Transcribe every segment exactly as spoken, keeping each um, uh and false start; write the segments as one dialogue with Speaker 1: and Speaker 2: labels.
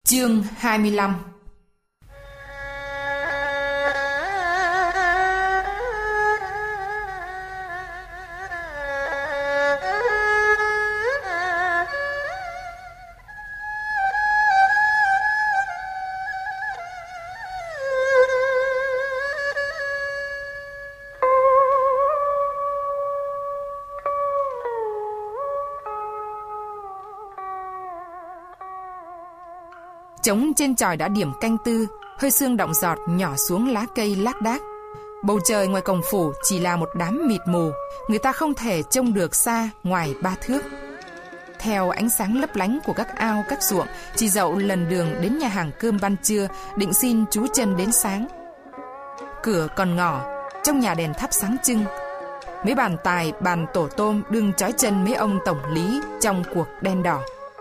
Speaker 1: Chương hai mươi lăm. Trống trên chòi đã điểm canh tư, hơi sương đọng giọt nhỏ xuống lá cây lác đác. Bầu trời ngoài cổng phủ chỉ là một đám mịt mù, người ta không thể trông được xa ngoài ba thước. Theo ánh sáng lấp lánh của các ao, các ruộng, chị Dậu lần đường đến nhà hàng cơm ban trưa, định xin trú chân đến sáng. Cửa còn ngỏ, trong nhà đèn thắp sáng trưng. Mấy bàn tài, bàn tổ tôm đương trói chân mấy ông tổng lý trong cuộc đen đỏ.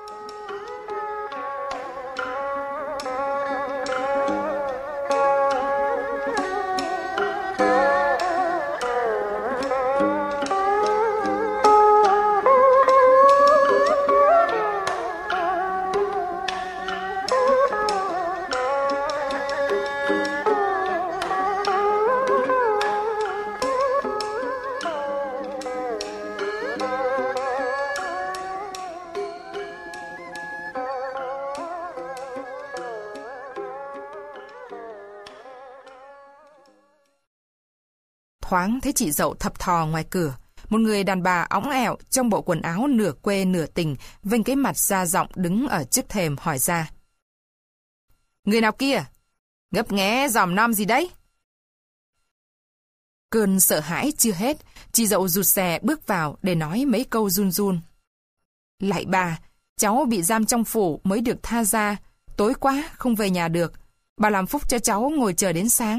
Speaker 1: Thoáng thấy chị Dậu thập thò ngoài cửa, một người đàn bà óng ẹo trong bộ quần áo nửa quê nửa tình, vênh cái mặt ra giọng đứng ở trước thềm hỏi ra: "Người nào kia? Ngấp nghé dòm nom gì đấy?" Cơn sợ hãi chưa hết, chị Dậu rụt rè bước vào để nói mấy câu run run. "Lạy bà, cháu bị giam trong phủ mới được tha ra, tối quá không về nhà được. Bà làm phúc cho cháu ngồi chờ đến sáng."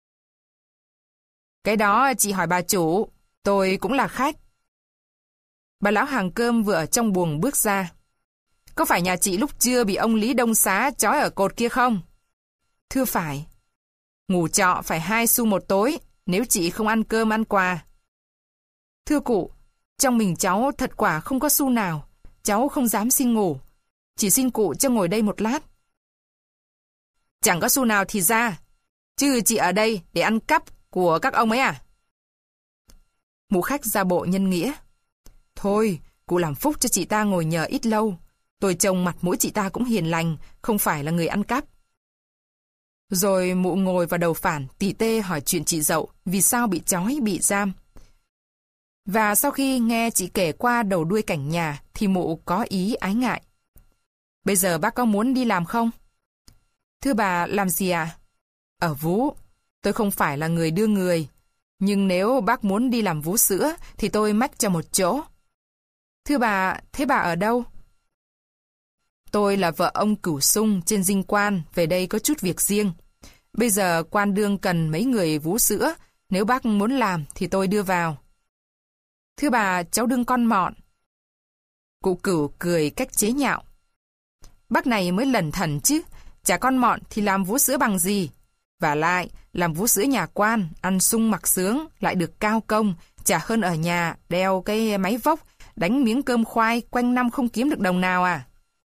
Speaker 1: "Cái đó chị hỏi bà chủ, tôi cũng là khách." Bà lão hàng cơm vừa ở trong buồng bước ra. "Có phải nhà chị lúc trưa bị ông Lý Đông Xá trói ở cột kia không?" "Thưa phải." "Ngủ trọ phải hai xu một tối, nếu chị không ăn cơm ăn quà." "Thưa cụ, trong mình cháu thật quả không có xu nào, cháu không dám xin ngủ. Chỉ xin cụ cho ngồi đây một lát." "Chẳng có xu nào thì ra, chứ chị ở đây để ăn cắp của các ông ấy à?" Mụ khách ra bộ nhân nghĩa. "Thôi, cụ làm phúc cho chị ta ngồi nhờ ít lâu. Tôi trông mặt mũi chị ta cũng hiền lành, không phải là người ăn cắp." Rồi mụ ngồi vào đầu phản tỉ tê hỏi chuyện chị Dậu vì sao bị trói bị giam. Và sau khi nghe chị kể qua đầu đuôi cảnh nhà thì mụ có ý ái ngại. "Bây giờ bác có muốn đi làm không?" "Thưa bà, làm gì à?" "Ở vú. Tôi không phải là người đưa người, nhưng nếu bác muốn đi làm vú sữa thì tôi mách cho một chỗ." "Thưa bà, thế bà ở đâu?" "Tôi là vợ ông Cửu Sung trên dinh quan, về đây có chút việc riêng. Bây giờ quan đương cần mấy người vú sữa, nếu bác muốn làm thì tôi đưa vào." "Thưa bà, cháu đương con mọn." Cụ Cửu cười cách chế nhạo. "Bác này mới lẩn thẩn chứ, chả con mọn thì làm vú sữa bằng gì. Và lại, làm vú sữa nhà quan, ăn sung mặc sướng, lại được cao công, chả hơn ở nhà, đeo cái máy vốc, đánh miếng cơm khoai, quanh năm không kiếm được đồng nào à."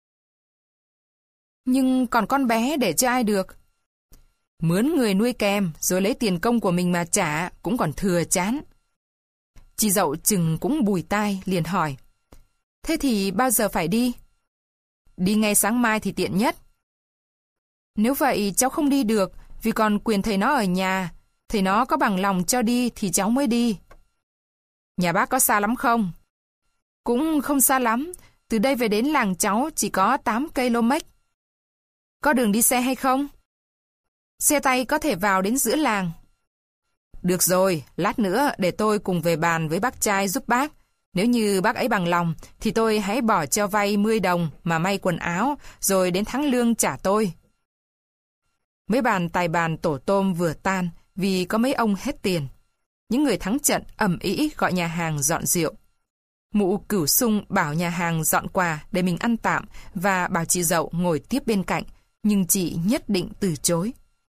Speaker 1: "Nhưng còn con bé để cho ai được?" "Mướn người nuôi kèm, rồi lấy tiền công của mình mà trả, cũng còn thừa chán." Chị Dậu chừng cũng bùi tai, liền hỏi: "Thế thì bao giờ phải đi?" "Đi ngay sáng mai thì tiện nhất." "Nếu vậy cháu không đi được, vì còn quyền thầy nó ở nhà. Thầy nó có bằng lòng cho đi thì cháu mới đi." "Nhà bác có xa lắm không?" "Cũng không xa lắm, từ đây về đến làng cháu chỉ có tám ki lô mét. "Có đường đi xe hay không?" "Xe tay có thể vào đến giữa làng." "Được rồi, lát nữa để tôi cùng về bàn với bác trai giúp bác. Nếu như bác ấy bằng lòng thì tôi hãy bỏ cho vay mười đồng mà may quần áo, rồi đến tháng lương trả tôi." Mấy bàn tài bàn tổ tôm vừa tan vì có mấy ông hết tiền. Những người thắng trận ầm ĩ gọi nhà hàng dọn rượu. Mụ Cửu Sung bảo nhà hàng dọn quà để mình ăn tạm và bảo chị Dậu ngồi tiếp bên cạnh, nhưng chị nhất định từ chối.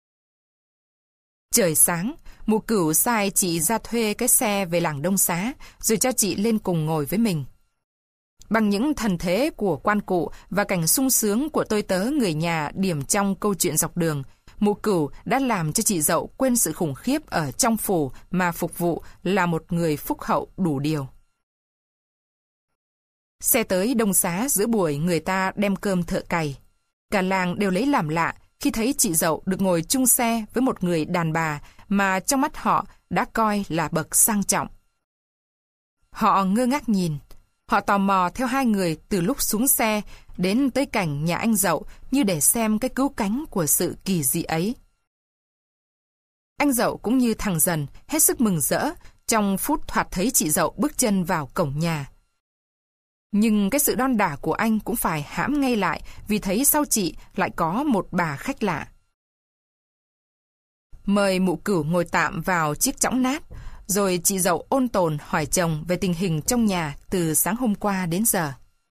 Speaker 1: Trời sáng, mụ Cửu sai chị ra thuê cái xe về làng Đông Xá, rồi cho chị lên cùng ngồi với mình. Bằng những thần thế của quan cụ và cảnh sung sướng của tôi tớ người nhà điểm trong câu chuyện dọc đường, Mụ Cửu đã làm cho chị dậu quên sự khủng khiếp ở trong phủ mà phục vụ là một người phúc hậu đủ điều. Xe tới Đông Xá giữa buổi người ta đem cơm thợ cày. Cả làng đều lấy làm lạ khi thấy chị dậu được ngồi chung xe với một người đàn bà mà trong mắt họ đã coi là bậc sang trọng. Họ ngơ ngác nhìn, họ tò mò theo hai người từ lúc xuống xe đến tới cảnh nhà anh dậu như để xem cái cứu cánh của sự kỳ dị ấy. Anh dậu cũng như thằng Dần hết sức mừng rỡ trong phút thoạt thấy chị dậu bước chân vào cổng nhà. Nhưng cái sự đon đả của anh cũng phải hãm ngay lại vì thấy sau chị lại có một bà khách lạ. Mời Mụ Cửu ngồi tạm vào chiếc chõng nát, rồi chị dậu ôn tồn hỏi chồng về tình hình trong nhà từ sáng hôm qua đến giờ.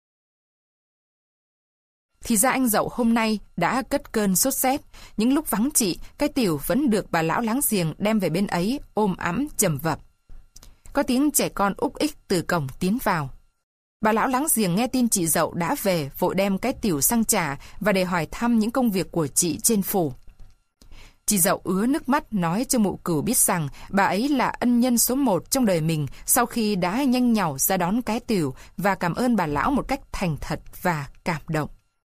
Speaker 1: Thì ra anh dậu hôm nay đã cất cơn sốt rét, những lúc vắng chị, cái tiểu vẫn được bà lão láng giềng đem về bên ấy ôm ẵm chầm vập. Có tiếng trẻ con úc ích từ cổng tiến vào. Bà lão láng giềng nghe tin chị dậu đã về, vội đem cái tiểu sang trả và để hỏi thăm những công việc của chị trên phủ. Chị dậu ứa nước mắt nói cho Mụ Cửu biết rằng bà ấy là ân nhân số một trong đời mình sau khi đã nhanh nhảu ra đón cái tiểu và cảm ơn bà lão một cách thành thật và cảm động.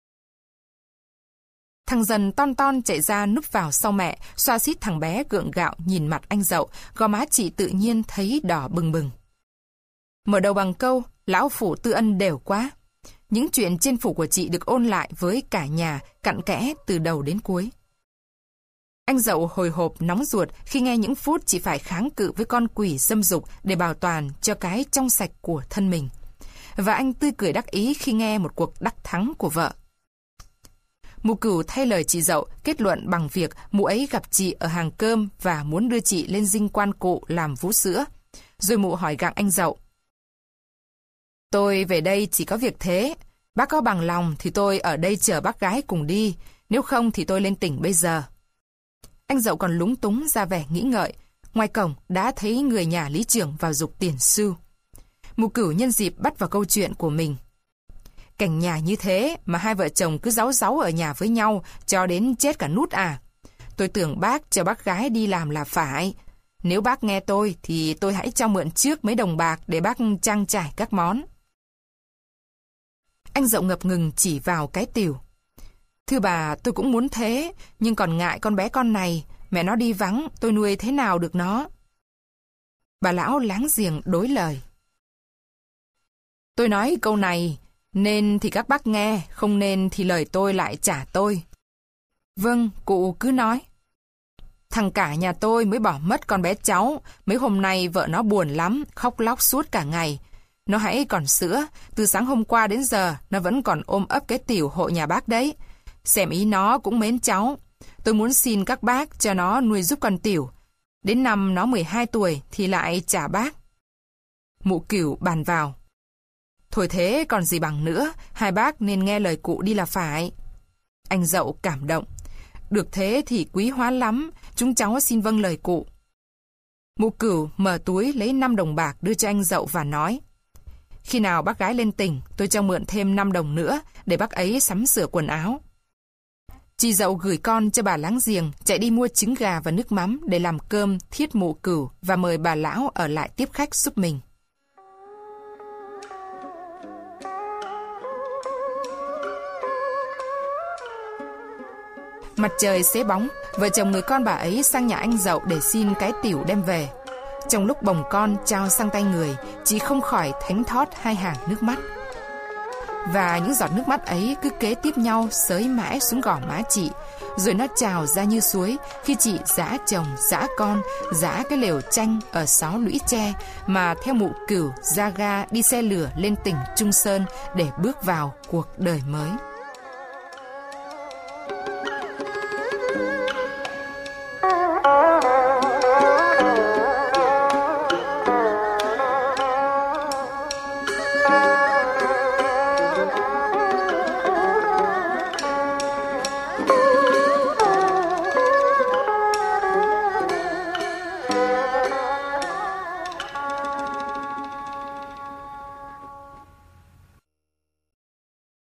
Speaker 1: Thằng Dần ton ton chạy ra núp vào sau mẹ, xoa xít thằng bé gượng gạo nhìn mặt anh dậu, gò má chị tự nhiên thấy đỏ bừng bừng. Mở đầu bằng câu, lão phủ tư ân đều quá. Những chuyện trên phủ của chị được ôn lại với cả nhà, cặn kẽ từ đầu đến cuối. Anh dậu hồi hộp nóng ruột khi nghe những phút chị phải kháng cự với con quỷ dâm dục để bảo toàn cho cái trong sạch của thân mình. Và anh tươi cười đắc ý khi nghe một cuộc đắc thắng của vợ. Mụ Cửu thay lời chị dậu kết luận bằng việc mụ ấy gặp chị ở hàng cơm và muốn đưa chị lên dinh quan cụ làm vú sữa. Rồi mụ hỏi gặng anh dậu. Tôi về đây chỉ có việc thế. Bác có bằng lòng thì tôi ở đây chờ bác gái cùng đi. Nếu không thì tôi lên tỉnh bây giờ. Anh dậu còn lúng túng ra vẻ nghĩ ngợi. Ngoài cổng đã thấy người nhà lý trưởng vào giục tiền xu. Mụ Cửu nhân dịp bắt vào câu chuyện của mình. Cảnh nhà như thế mà hai vợ chồng cứ záu záu ở nhà với nhau cho đến chết cả nút à. Tôi tưởng bác cho bác gái đi làm là phải. Nếu bác nghe tôi thì tôi hãy cho mượn trước mấy đồng bạc để bác trang trải các món. Anh dậu ngập ngừng chỉ vào cái tiểu. Thưa bà, tôi cũng muốn thế, nhưng còn ngại con bé con này, mẹ nó đi vắng, tôi nuôi thế nào được nó. Bà lão láng giềng đối lời. Tôi nói câu này, nên thì các bác nghe, không nên thì lời tôi lại trả tôi. Vâng, cụ cứ nói. Thằng cả nhà tôi mới bỏ mất con bé cháu, mấy hôm nay vợ nó buồn lắm, khóc lóc suốt cả ngày. Nó hãy còn sữa, từ sáng hôm qua đến giờ, nó vẫn còn ôm ấp cái tiểu hộ nhà bác đấy. Xem ý nó cũng mến cháu. Tôi muốn xin các bác cho nó nuôi giúp con tiểu. Đến năm nó mười hai tuổi thì lại trả bác. Mụ Cửu bàn vào. Thôi thế còn gì bằng nữa, hai bác nên nghe lời cụ đi là phải. Anh dậu cảm động. Được thế thì quý hóa lắm, chúng cháu xin vâng lời cụ. Mụ Cửu mở túi lấy năm đồng bạc đưa cho anh dậu và nói. Khi nào bác gái lên tỉnh, tôi cho mượn thêm năm đồng nữa để bác ấy sắm sửa quần áo. Chị dậu gửi con cho bà láng giềng chạy đi mua trứng gà và nước mắm để làm cơm thiết Mụ Cửu và mời bà lão ở lại tiếp khách giúp mình. Mặt trời xế bóng, vợ chồng người con bà ấy sang nhà anh dậu để xin cái tiểu đem về. Trong lúc bồng con trao sang tay người, chị không khỏi thánh thót hai hàng nước mắt. Và những giọt nước mắt ấy cứ kế tiếp nhau xới mãi xuống gò má chị, rồi nó trào ra như suối khi chị giã chồng, giã con, giã cái lều tranh ở sáu lũy tre mà theo Mụ Cửu ra ga đi xe lửa lên tỉnh Trung Sơn để bước vào cuộc đời mới.